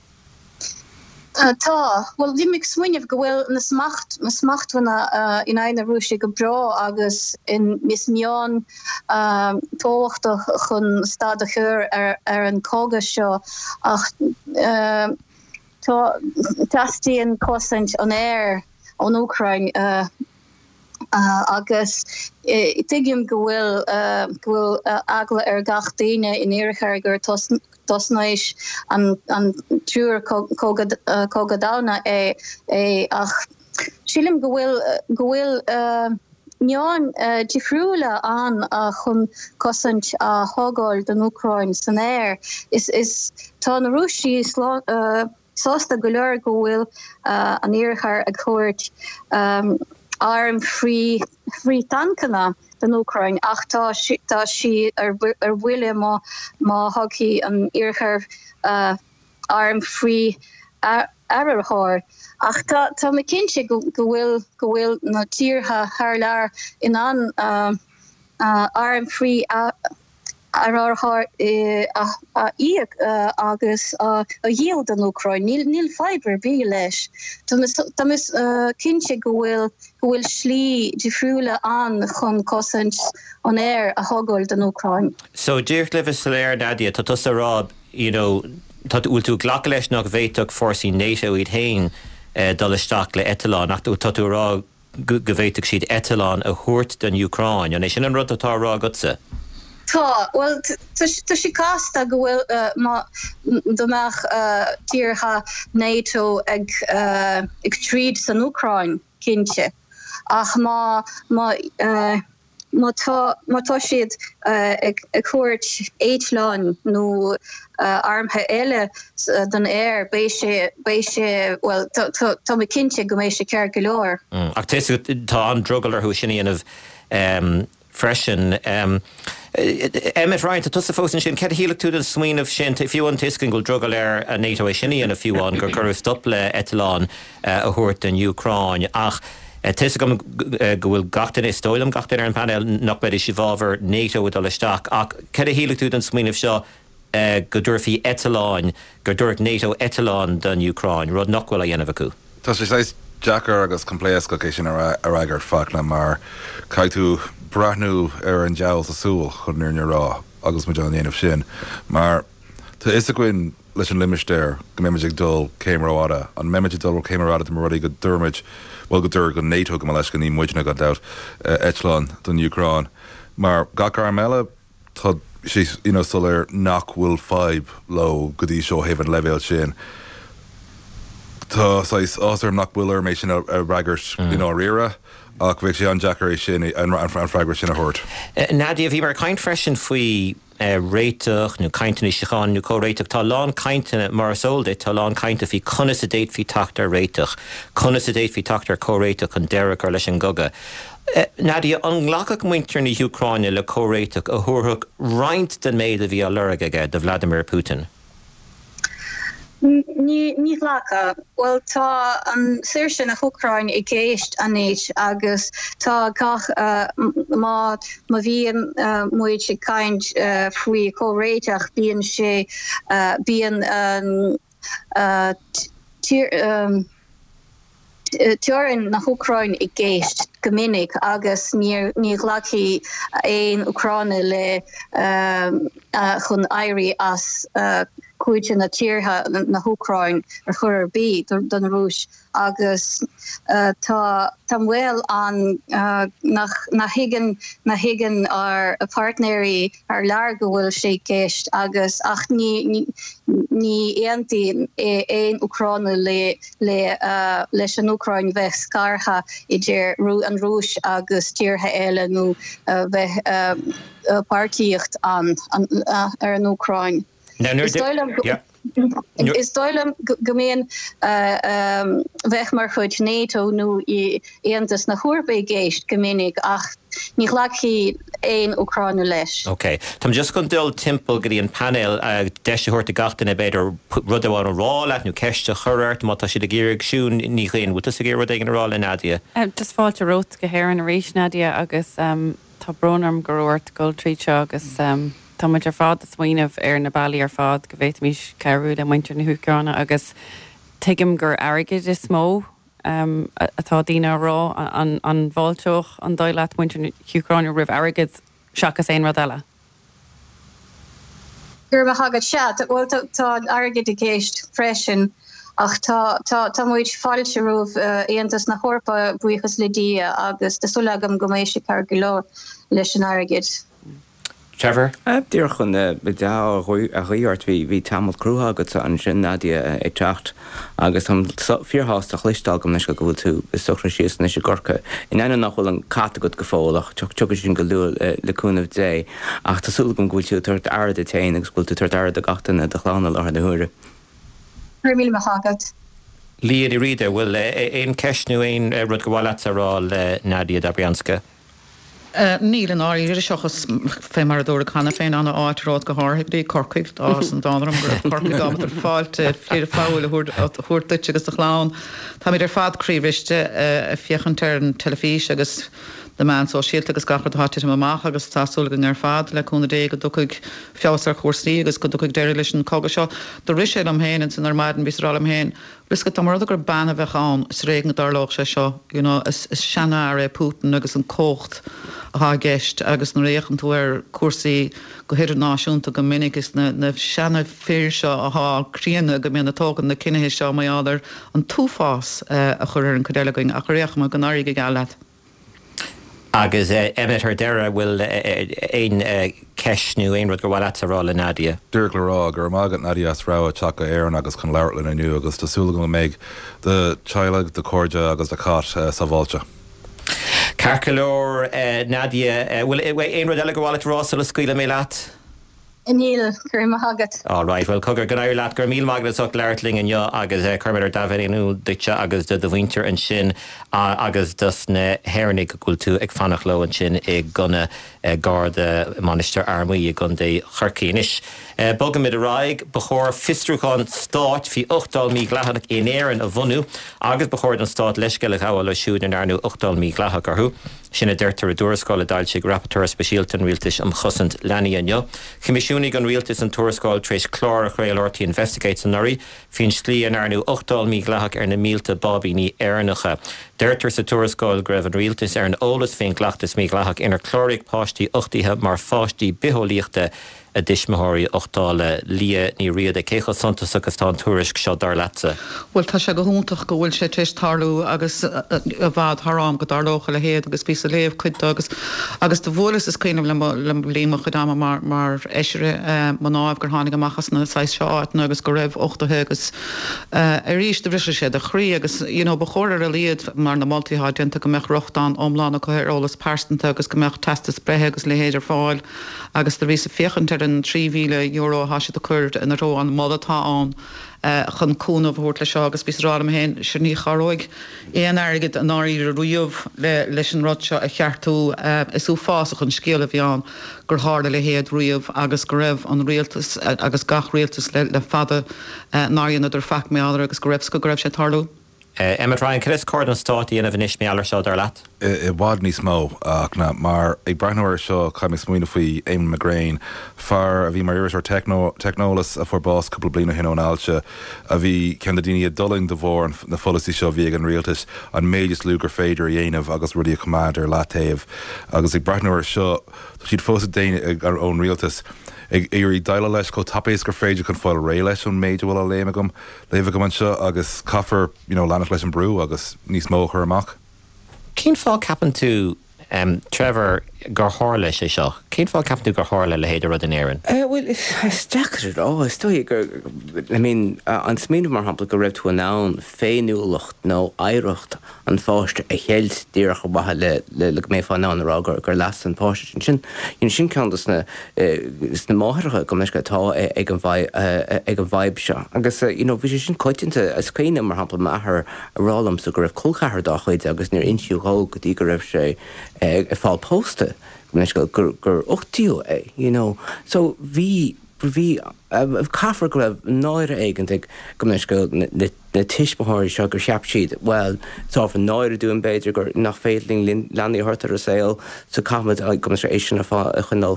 Tá, well bhí mig smuineh go bhfuil na smachthanna in aine Rúise go bra agus in mis mián tóachta chun stad a chur ar an cógas seo ach tastíon cosint an air an Ucrain agus tuigim go bhfuil agla ar gach daine in éirichar gur tosnáis an trúr cógadána ach sílim go bhfuil neán difriúla an chun cosint a thugáil den Ucráin san air is tá na Rúsí sásta go leor go bhfuil an éirichar a chuirt arm free tankana den Ucrain ach tá si ar bhuile má hockey an éirichar arm free ararthir ach tá me cinse go bhfuil na tíortha thar lear in an arm free ararthir agus a dhéal den Ucrain níl fiber bí leis. Tá is cinse go bhfuil slí difriúla an chun cosint an air a thugáil den Ucrain. So dírt le léir Nadia tá tusa rá, tá bhfuil tú ghlacha leis nach bhéiteach fórsaí NATO iad hain dul isteach le Etalán ach tú rá go bhéiteach siad Etalán a thuirt den Ucrain an é sin an rud atá rá gutsa. Tá, well, tá si casta go bhfuil domach tíortha NATO ag tríd san Ucrain cinse. Ach má tá siad ag chuirt éitleán nó armthe eile den air béise well tá me cinse go mééis sé ceir go leor. Ach tá an drogalar thu sinnaíanamh freisin Emmett Ryan tá tusa fósin sin ce hílaach tú den smaoinmh sin fiú an tuiscin go drogal ar a NATO sinnaí a fiúán gur chuh stop le Etalán a thuirt den Ucráin ach tuisa go bhfuil gatain is stoilm gatain ar an panel nach beidir si bhábhar NATO dul isteach ach ce hílaach tú den smaoinmh seo go dúirfí Etalán gur dúirt NATO Etalán den Ucráin rud nachhfuil a dhéanamh acu. Tá sé seis Jackar agus compléas go sin ar agar fachna mar caiitú brathnú ar an deas asúil chun nuir rá agus mu an dhéanamh sin mar tá is a gcuin leis an limisteir go méimeigh dul céimráda an méimeid dul céimráda mar rudí go dúrmaid bhil go dúir go NATO go leis go ní muidena go dat Etlán don Ucráin mar gachar meile tá sí sul ar nach bhfuil feib lo go dtí seo héhann levéil sin. Tá ásar nach bhfuil mééis sin a raggart rira ach bheith sé an Jackar sin an freigra sin a thuirt. Nadia, bhí mar caint freisin faoi réiteach nó caiinteanna siáin nó córéiteach tá lán caiinteanna mar sóilde tá lán caiinte hí conas a déit hí tachtar réiteach, conas a déit hí tachtar córéiteach an deirech ar leis an goga. Nadia, an ghlachach muintear na Ucráine le córéiteach a thuthach roinnt den méid a bhí a lurag aige de Vladimir Putin. Ní lacha, well tá an séir sin a Ucráin i géist anéis agus tá gach má bhíon muid sé caint faoi córéiteach bíon sé bíon Turin na Ukraine I géist gominnig agus ní ghlaci ein Ukraine le chun airí as cuaite na tíortha na Ukraine chur bí don rúis agus tá bhfuil an na higan ar a partneri ar lear go bhfuil sé géist agus ach ní éantaí ein Ukraine leis an Ukraine bheith scartha I dtéir an rúis agus tíortha eile nó bheith partíocht ar an Ukraine. Is stoilm gemeen weg mar chud NATO nu eentas na Hoorbe géist geminnig ach ní glaki ein Oekraïne leis. Okay. Tam just gon dul timpel gedi an panel deiste hoort de gachten e beidir rudde war an rá let nu kechte churert mat si de gérig siún ní chéin wat is gé gin rá in Nadia. Dus fáilte rot gehéir an a rééis Nadia agus tá bronarm goort Goldtree agus Tá muid ar fád a smaoineh ar na bailí ar fád go bhéit mís ceirúd a muintear na thuúceánna agus tuigim gur airgid is smó atá daoine rá an bháilteoch an dóile muintear na thuúcháin rih airgid seachas éon rud eile. Gur hagad se bhfuil tá airgid a géist freisin ach tá muid fáilte roh aontas na chorpa buchas le dia agus de sulagam go mééis car go lá leis an airgid. Trevor? Dír chun a réart hí tamil cruúthagad an sin Nadia ag techt agus fíorháach listágam leis go bhfuil tú is sochra síos na sé gorcha. In aine nachhfuil an catagad go fólach tugus sin go luúil leúnmh dé ach tásúlagam gúil tú tuirt airad a tain agus bhfuil tú tuirt airad a gatainna de chlána lá na thuúra. Mí hagad. Líad I riide bhfuil éon ceisnú éon rud go bhhaile ará Nadia Dobryanska. Níl an áí seachas fé mar a dúra chana féin anna áitrád go háirthaí corcaigh ás an dánarm gur corcaigh ar fáilte léidir fáil thuirtaite agus a chlán. Tá idir fadcríomhiste a fiochantar an telefís agus de man so síalt agus gachar háte amach agus tásúlagan ar fad leúna dé go ducaigh feabhasar chósaí agus go ducaigh deir leis an coga seo. Do ris sé am héin an san armáden bís rá am héin. Risca tá mar gur banna bheitán is régan darlách sé seo, is seanna ar Putin agus an cócht a gist agus na réchan tú ar cuasaí go hiidir náisiúnta go minic is na seanna fér seo athríanana go mbeanna tógan na cinethe seo maiáidir an túfás a chur ar an codéalaing a churéach mar gonáí go gáile. Agus Emmet her dera will ein ceisnú ein rud go bhhaile ará le Nadia. Dúir le rá gur mágad Nadia as rá a teacha éan agus chun leir lena nniu agus tásúla go méid de teileh de cóide agus de cát sa bháilte. Carcalór Nadia bhfuil ein rud eile go bhhaile rá le scuile mé leat? Níl gur hagad. All right, well cogur gan air leat gur míl magad soch leirtling an jo agus chuir dahainú duite agus de winter an sin agus dus na hairnig go gúil tú ag fannach lo an sin ag gunna garda manister armí ag gun dé churcínis. Bogam mid a raig bechór fistruúán stát fi 8 mí glahach in éan a bhunú agus bechór an stát leisgeile háil le siúd an arnú 8 mí glahach arthú. Sinna deirtar a dúrascáil dailsigh rapporteur speisialta an rialtas am chusant leanaí an jo. Comisiúnig an rialtas an tuarascáil trééis chlár a chréil ortaí investigates an norí, fin slí an arnú 8 mí glahach ar na mílta Bobby ní airnacha. Deirtar sa tuarascáil greibh an rialtas ar an ólas féin glachtas mí glahach inar chlóric páistí 8títhe mar fáistí biholíochta a dismóirí 8 lia ní riad a cécha santas agus tá tuairisc seo dar letse. Well tá sé go húntaach go bhfuil sé tééis tarlú agus a bhd thrám go darlócha le héad agus bí a léomh chuid agus do bhlas is cuiineh le blima chudáma mar éisiire man áibh gur tháinig amachchas na 6 seáit agus go raibh 8 agus a ríis de bhrisise sé de chrí agus ba chóir a líad mar na multiáidenta go meach rochtán omlána chu ólas pásanta agus go meach testas brethe agus le héidir fáil agus de ví a fiochantar an 3,000 euro hasise a chuird in a ró an modatá an chun cúna bhórt le seo agus bís rá am héin se ní charóig éon airgid an áí a riomh leis an rud seo a cheartú isú fásach an scéal a bhíán gur háda le héad riomh agus go raibh an rialtas agus gach rialtas le fada náíon idir feic méáidir agus go raibh go raibh sé tarlú. Emma Ryan, Chris Corden státaí in a bhanis mé allar seo dar leat? I bhád níos mó ach na mar ag breithneir seo chuim smuoine faoi Éamon McGrain far a bhí mar iris ar technolas a forbás couple blina hin ón ailte a bhí cean daine a duling de bhór na folasí seo bhí an rialtas an méidir lugar féidir dhéanamh agus rudí a commander látaobh agus ag breithneir seo siad fós a déine ar ón rialtas ag éirí daile leis go tapééis gur féidir chun fáil ré leis an méidir bhfuil a léime gom an seo agus caafar lánach leis an brú agus níos mó chur amach. Cén fá capan tú Trevor gur hála sé seo. Cén fá capan tú gur hála le héidir rud an éireann? Well, is deachar á, is dói gur, an smíanamh mar hampla go raibh tú an nán féinúlacht nó éireacht an fáiste a chéilt díreach go bathe le mé fá nán rá gur las an páiste. Sin ceantas na máthracha go meis go tá ag an bhaib seo. Agus bhí sé sin coitinte a scríine mar hampla maithar a rálam so go raibh colchachar dá chuide agus níor insiú gá go dtí go raibh sé fáil pósta. Gur 8 é, so bhí caafar go raibh náire éigeann go na tiismothirí seo gur seap siad, well, tá fan náire dú an beidir gur nach féitling leanaí hortar a saoil sa camad go é sin a chunáil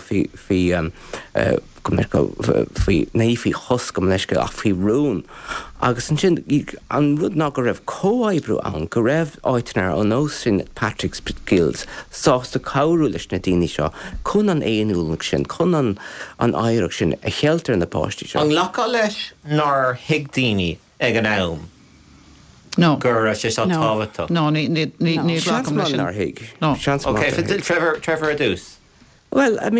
fhí naíhí chos go leisce ach fhí rún. Agus an sin an rud ná go raibh cóhaibbrú ann go raibh áiteannar an nó sin Patrick Guilds sásta cabhrú leis na daoine seo chun an éonúlach sin, chun an éireach sin a cheiltar na páistí seo. An lecha leis nar hiag daoine ag an am? No. Gur sé seo táhachtach? No, ní Seansman nar hiag. No. Okay, Trevor a dús? Well, a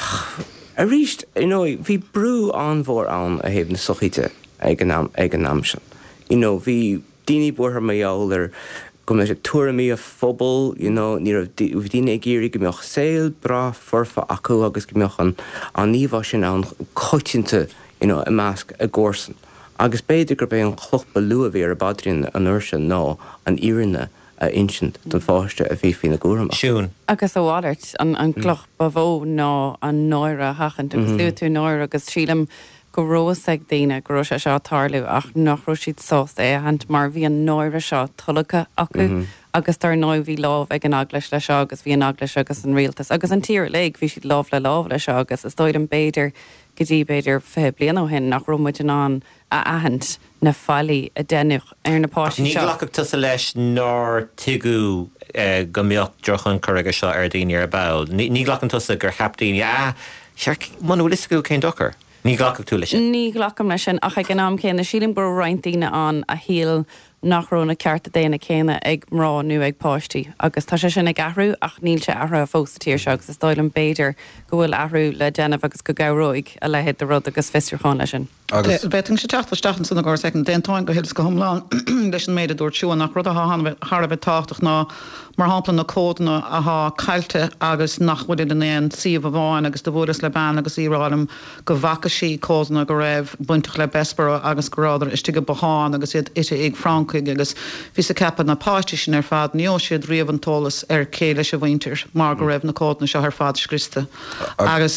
ríist, bhí brú anmhór an a héobh na sochaite ag an am sin. Bhí daoine buair méall ar go me sé tuairimí a phobal, bhí daoine ag géirí go mbeoch saoil bra forfa acu agus go mbeoch an níomhá sin an coitinte i measc a gcórsan. Agus beidir gur bé an chlochba lua bhí ar a badrín an uirse ná an írinne insint don fáiste a bhí na gúram. Siún. Agus a bhairt an cloch ba bhó ná an náire hachant agus luú tú náir agus sílam go rós ag daine go sé seo tarlú ach nachró siad sós hant mar bhí an náire seo tulacha acu agus tar 9 bhí láh ag an aglas le seo agus bhí an aglas agus an rialtas agus an tír le bhí siad láh le seo agus is dóid an béidir go dtí béidir fé blian ó hin nach romuid an a ahant na fallí a dénach ar na páistí seo. Ní ghlacach tusa leis nar tiú go mbeocht drochan chuige seo ar daoine ar bail. Ní ghlachan tusa gur cheap daoine man bhfuil isciú cén dochar. Ní ghlacach tú leis sin? Ní ghlacham leis sin ach ag an am céanna sílim gur rointíine an a híal nachróna cearta déana céine ag mrá nu ag páistí agus tá sé sin ag ahrú ach níl sé ahra a fóstatíir seo agus is dóil an béidir go bhfuil ahrú le déanamh agus go gabhróig a lehéad de rud agus fiúcháin lei sin. Beting sé teachtasteachn sanna gá second déantáin go hils go thomláin leis an méidir dúirt siúin nach rud Harbh táach ná mar háplan na códna ath cailte agus nachhuiid den éon siomh bháin agus do bhras le ban agus írálam go bhacaí cósanna go raibh buintach le bespara agus goráidir istí go bháin agus ite ag Francaig agus bhí sa cepa na páistí sin ar fad nío siad riamh an tólas ar céile se bhaintir mar go raibh na códna seo ar fad scrista. Agus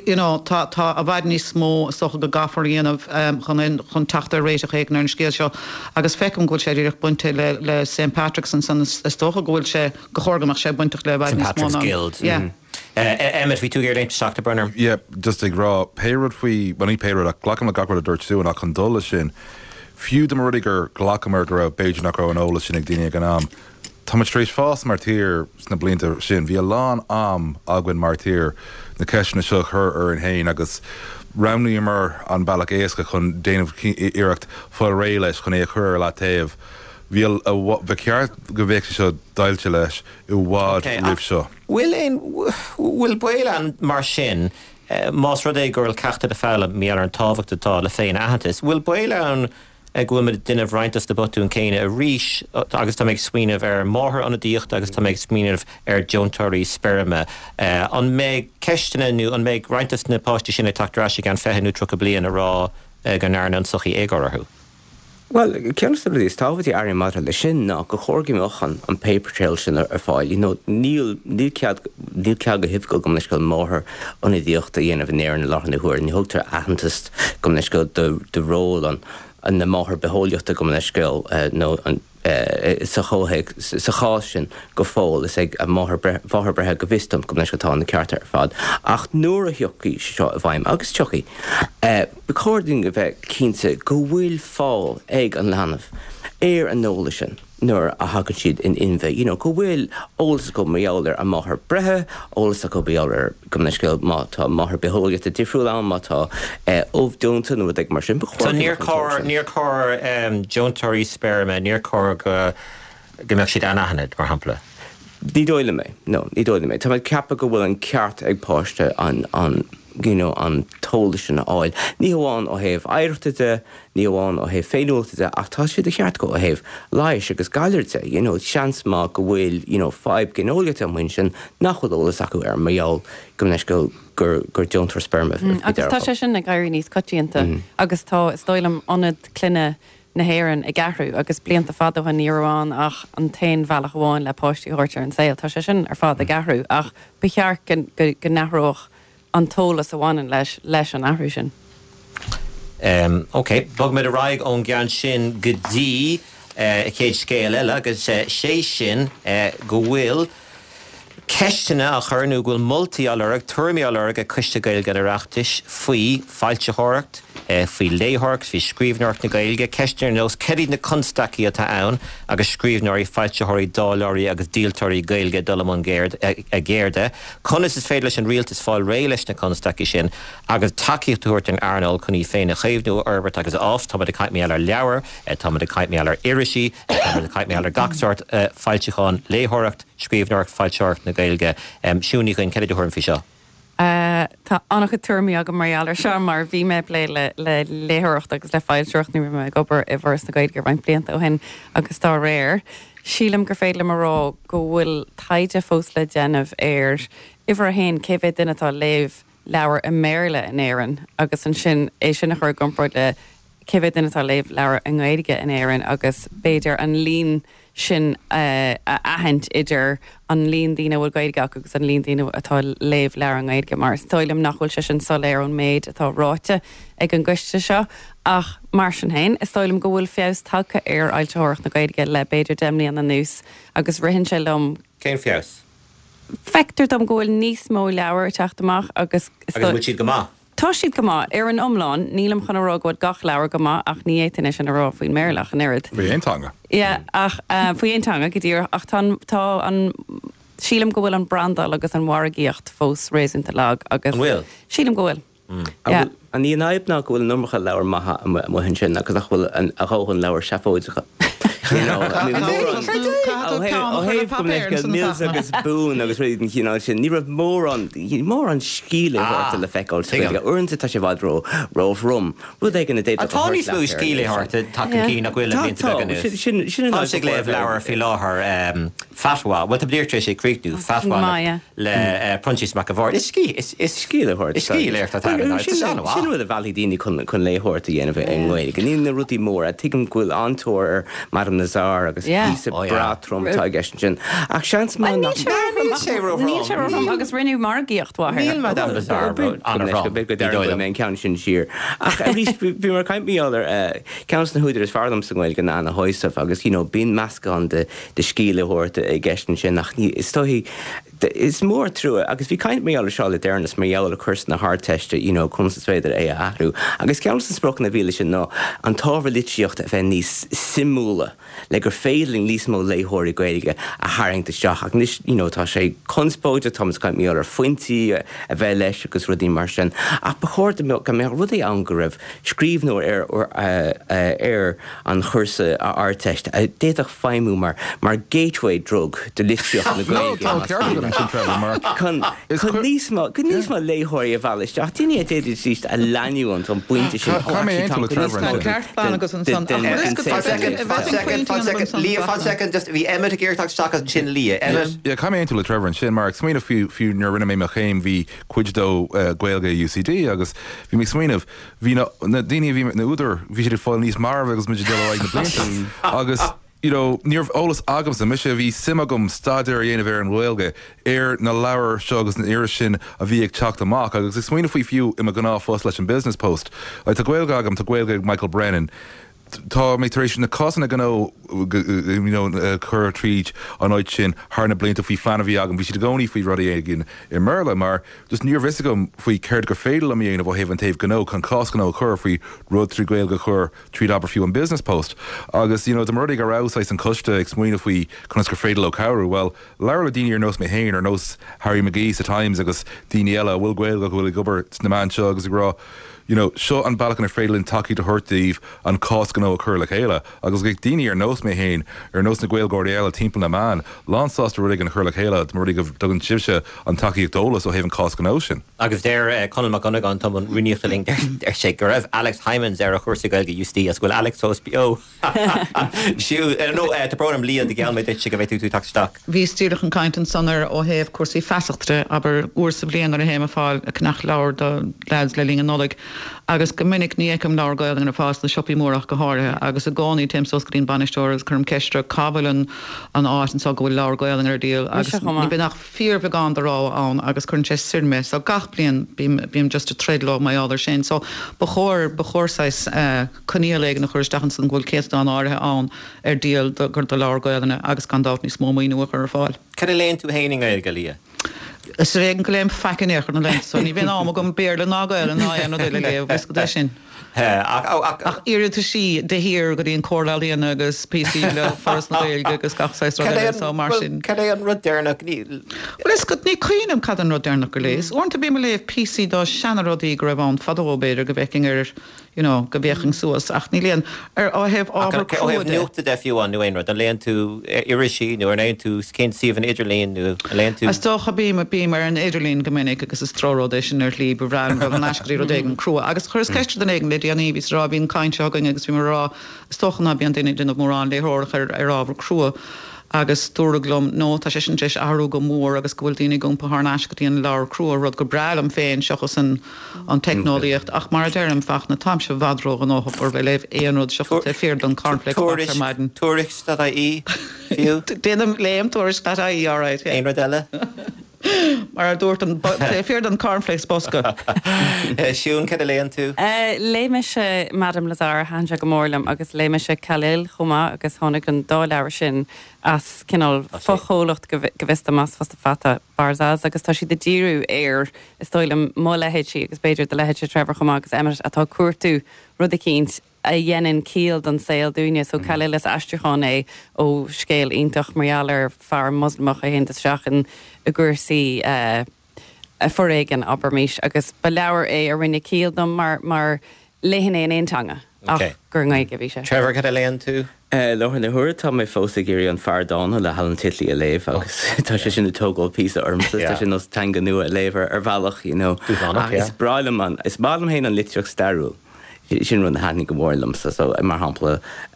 tá a bhaid níos smó socha go gafar dhéanamh chun taachta réiseach ag nar an scéal seo agus fecum ghfuil sé ireach buinte le St. Patrick's an san istócha ghfuil sé go chógamach sé buintach le bhaid níos Patrick's Guild. Emmett, bhí tú géir déint seachta burner? Yeah, just ag rá péirad faoi baní péirad a ghlacham a gacrad a dúirtú a chun dul sin. Fiú de rudig gur glachamar go raibh Beiidir nach an ólas sin ag daine ag an am. Tá trééis fás mar tír sna blinta sin, bhí lán am agann mar tír na ceisna seo chur ar an hain agus ramnaí mar an bailach éasca chun déanamh iirecht fáil ré leis chun é chur le taobh. Bhí ceart go bhéh seo dailte leis i bhád rih seo. Bhfuil buil an mar sin más rud é guril ceachta de fáile mí ar an tábhachtatá le féin ahantas. Bhfuil buil an gúil duine bhhaintas de botú an céine a ríis agus tá méid smaoineh ar máthair an díocht agus tá méid smaoineh ar Joantóirí sperma. An méid ceistena nó an méid reintas na páistí sinna tatarráise gan fetheanú tro blian a rá gan airna an sochaí égarthú. Well, ceanasta is táhatí airí mar le sin ná go chóirgimochan an paper trail sin ar fáil. Níl cead go hifcail gom leis go máthair an díochta dhéanamh néir na láthna thuair, ní thugtar athantast gom leis go de ról an na máthair beholíochta gom leis nó sa chásin go fáil is ag bhar brethe go bhistom go leis go tá na ceart ar fad. Ach nuair a thiocchaí seo a bhaim agus teochaí. Becording a bheith cínte go bhfuil fáil ag an leanamh an nóla sin. Nuair a hagann siad in inbheith. Go bhfuil ólas go méáir a máthair brethe, ólas a go béáir go leiscéil mátá máthair beholgad a difriúil an mátá óbhdúnta nó ag mar sin So níor cór Johntarí sperma, níor cór go meach siad anhanad mar hampla. Ní dóile mé, no, ní dóile mé. Tá mai ceappa go bhfuil an ceart ag páiste an tóla sin áil. Ní hamháin ó thaobh éireachtaide, ní hamháin ó thaobh féinúiltaide, ach tá siad a cheart go ó thaobh leighis agus gaiirte, seans má go bhfuil 5 gnólaíochta muin sin nachfuil ólas acu ar méall go leis gur Johntar sperma. Agus tá sé sin na gaiirí níos cotíanta, agus tá stoilm anad cluine na héireann ag gahrú, agus blianta fada chuin níorháin ach an tain bhealach bháin le páistí háirtear an saoil. Tá sé sin ar fád a gahrú, ach bechear go nachróch an tólas a bhhain leis an ahrú sin. OK, bog mid a raig ón gceann sin go dtí céad scéal eile agus sé sin go bhfuil ceistena a churnú bhfuil multialarg, turmialarg a cuiste gailge a reachtais faoi failte tháireacht, faoi létháireacht, faoi scríbhneoirt na gailge, ceistena nós cead na constaí atá ann agus scríbhneoirí failte tháirí dáláirí agus díaltóirí gailge dul am a géirde. Conas is féidir leis an rialtas fáil ré leis na constaí sin agus takeíochtúirt an airneáil chuní féin a chéimhnú arbert agus áf, tá de caiit méall ar leabhar, tá de caiit méall ar irisí, tá de caiit méall ar gachsart failte létháireacht, scríbhneoirt failte na gailge. Siúní chuin ceidir thuirm fi seo. Tá annach turmí aga maral ar se mar bhí mé lé le léthireacht agus le fáilteocht ní me gobar i bhars na gaid gur bhain blianta ó hen agus tá réir. Sílam gur féile marrá go bhfuil taide fós le déanamh ar ihar a héin céhhéh duine tá léh leabhar i méile in éan agus an sin é sin nach chuir gompóid le céhhéh duine tá léh leabhar an gaiige in éan agus béidir an lín sin ahent idir an líon daine bhfuil gaige agus an líon daine atá léh lear an gaige mar stoilm nachhfuil se sin soléir an méid atá ráite ag an gcuiste seo ach mar sin hain is stoilm go bhfuil fios take ar ailteoireacht na gaige le béidir déimlí an na nús agus rihann sé lom Céim fios? Feictar dom go bhfuil níos mó leabhar teachtamach agus bhfuil siad go maith? Tá siad go maith ar an omláin, nílam chun ará gohfuil gach leabhar go maith ach ní étain sin ará faoin méirlach an irid. Bhí aontanga? Ie, ach faoi aontanga go dtír ach tá an sílam go bhfuil an brandal agus an waragaíocht fós rééisinte lag agus bhfuil? Sílam go bhfuil. An í naibna go bhfuil numcha leabhar maithe muhin sin agus bhfuil an aáhann leabhar seafóidecha. Mils agus bún agus réidir sin ní rah mór an scíle háta le feáil orintanta tá sé bhd róh rum. Bud ag na dé Tání smú scíle háta take cí na bhfuil sin sé léh leabhar fi láthair fatwa, wat bléirte sé críicú fatwa le prunchis mac a bhór. Is scíle háir. Is scíle sin a bhí chun léhairt a dhéanamh an ghil. Gan ní na rutí mór a tuigim ghfuil antóir mar Nazar agus písa bratrum tá gceist sin. Ach seans má agus rinneú margaíocht Níl Madame Nazar mé cean sin siir. Ach bhí mar caiint míáir ceans na húidir is fardam sa ghil gan anna hoisamh agus bíon measca an de scíle háirta i gceistin sin nach ní is stohí is mór trúa agus bhí caiint méall seá le déirnas mar dheall a chus na háteiste chumsasvéidir é a ahrú. Agus cean san sprochan na bhíle sin ná an tábhar litríocht a bheith níos simúla le gur féiling líos mó léthirí gaige a haingta isteach ach níos tá sé conspóide Thomas caiint méall ar fointí a bheith leis agus rudí mar sin. Ach bechirta go mé rud é an go raibh scríbhnóir ar an chursa a áteist. Déadach feimú mar gateway drug de litríocht na gaige. Chun níos má léthirí a bhheiste. Ach tíine déidir síist a leanúint an buinte sin. just bhí Emmet a ggéirtach staach sin lí. Ja, cai mé le Trevor an sin mar smíanamh fiú nar rinne mé mar chéim hí cuiddó Gaeilge UCD agus bhí mé smíanamh hí na daine bhí na úidir bhí siad fáil níos mar agus muidir deáid na blianta agus níor ólas agam sa mise bhí simagum staidir dhéanamh ar an Gaeilge ar na leabhar seo agus na iiri sin a bhí ag teacht amach agus is smíanamh faoi fiú i gná fós leis an business post. Tá Gaeilge agam tá Gaeilge Michael Brennan tá mé taréis na cosna gan chur tríd an áid sin thna blinta faoi fanna bhí agam bhí si gcóí faoi rudí gin I Merla mar dus níor vis gom faoi ceir go féile am dhéana bh hehann taobh gó chun cos gan chur faoi rud trí gail go chur tríd aber fiú an business post agus de murdaigh arááis an costa ag smuoine faoi chunas go féidir le cabú well leir le daine ar nós mé héin ar nós Harry McGee sa Times agus daine eile bhfuil gail go bhfuil gobar na man seo agus rá seo an bailachan ar féilinn takeí de thuirtaíh an cás gan chur le chéile agus go daine ar nós mé héin ar nós na ghilgóirí eile timp na man lásásta rudig an chur le chéile muí go dogan sibse an takeí dólas ó héhann cás gan sin. Agus déir Conal McGonagall tá an riníochttaling ar sé go raibh Alex Hymans ar a chuirsa gailge USD as bhfuil Alex Osbio. Siú tá brom líon de gealméid si go bhéh tú tasteach. Bhí stíirech an caiintan sanar ó héamh cuasaí feachtre aber uair sa blian ar a héime fáil a cnach leir do leads le líon nolig. Agus go minic ní ag leir gail an fás na siopí mórach go háirithe agus a gáí Tim Soscarín banisteir chum ceistre cabhalan an áit an sa go bhfuil leir gail ar díal agus ní be nach fíor beán rá an agus chun sé sirme so gach blion bím just a trade law mai áidir sin so bechóráis coníléig na chuirstechan san ghfuil céast an áirithe an ar díal gur do leir gailna agus gandát ní smóíú ar fáil. Cad léon tú héing ail go lia? Is régan go léim fecin éar na le so ní bhíon am gom béle nágail an náan le léh vis go sin. Ach iiriú si de hir go dtíon cóirlaíon agus PC le forras na gailge agus gachsáis so mar sin. Cad é an rud déirnach ní? Well is go ní cuiinem cad an rud déirnach go lééis. Ornta bí me léh PC dá seanrodí go raibh an fadóbéidir go bhecin ar go bhéchan suas ach ní léon ar áheh ábhar chuide. Nuachta de fiúán nu éonrad an léon tú irisí nó ar léon tú cin síomh idirlíon nó léon tú. As tócha bí mar an idirlín gomininic agus is tróródéis sin ar lí bhrein go an ascaí rodégan crua agus chuir ceiste den éigen le déanaí vís rá bhíon caiinteáing agus bhí mar rá stochanna bíon daine duna mórrán léthirch ar ábhar crua. agus dúraglum nó tá sé sin deis ahrú go mór agus gohfuil daoine gompa thna ascatíon leir crua rud go brelam féin seachas an technolíocht ach mar deirm fach na tam se bhadró an áhap ar bheith léh éonrúd seachas é fér don cornflake maidin. Tourist.ie fiú? Déanam léim tourist.ie áráid. Éonrad eile? Mar dúirt an fér an cornflakes bosca. Siún cad a léon tú? Léime se Madam Lazar hanse go mórlam agus léime se Khalil chuma agus tháinig an dá leabhar sin as cinál focholacht go bhista más fasta fata barzás agus tá si de díú éir is stoilm má lehéid si agus beidir de lehéid se Trevor chuma agus Emmet atá cuatú rud a cínt a dhéanaan cíal don saoil dúine so Khalil is astruchan é ó scéal ionintach marialar fear muslimach a hénta seachan a gursaí a forréigen aber míis agus ba leabhar é a rinne cíal dom mar léhan é an éontanga ach gur ngaig go bhí sé. Trevor cad a léon tú? Láhar na thuir tá mé fósa géirí an feardána le hallan titlaí a léh agus tá sé sin na tógáil pí ormsa tá sin nos tanga nua a léhar ar bhealach is bralam is málam héin an litreach starúil. Sin run hanig go mórlam so mar hapla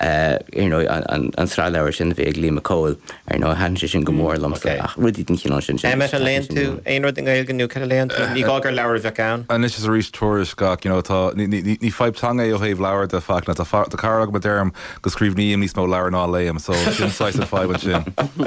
an sráleir sin bhí ag líma cóil ar han sin go mórlam rudí den chin sin. Emmet a léon tú éonrad an gailganú cad a léon tú ní gágur leabhar bheith ann. And this is a rís tourist gach tá ní feibtanga ó héh leabhar de fach na tá carag ba derm go scríbníim níos mó leabhar ná léim so sin 6 a 5 sin.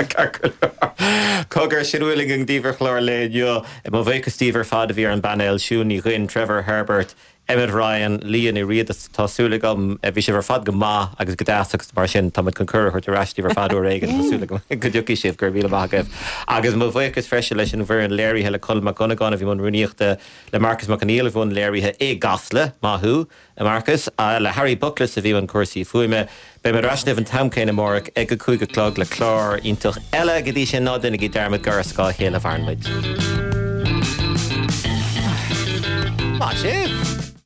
Cogur siúling an díomhar chlór le jo má bhéh Steve fád a bhí an banéil siúní chuin Trevor Herbert Emmett Ryan líon I riad tásúlagam a bhí sé bhar fad go má agus go dáachtas mar sin tá concur chuir ráistí bhar fadú réigen tásúlagam go dúí sih gur bhíle bagah agus má bhhéchas freise leis an bhar an léirithe le Conal McGonagall a bhí man runíochta le Marcus McNeil bhún léirithe é gasla máthú a Marcus a le Harry Bucklas a bhí an cuasaí fuime be mar rasneh an tamcéine mórach ag go chuig go clog le chlár ionintach eile go dtí sin nádana go dermid gur sá chéile bharnmuid. Má sibh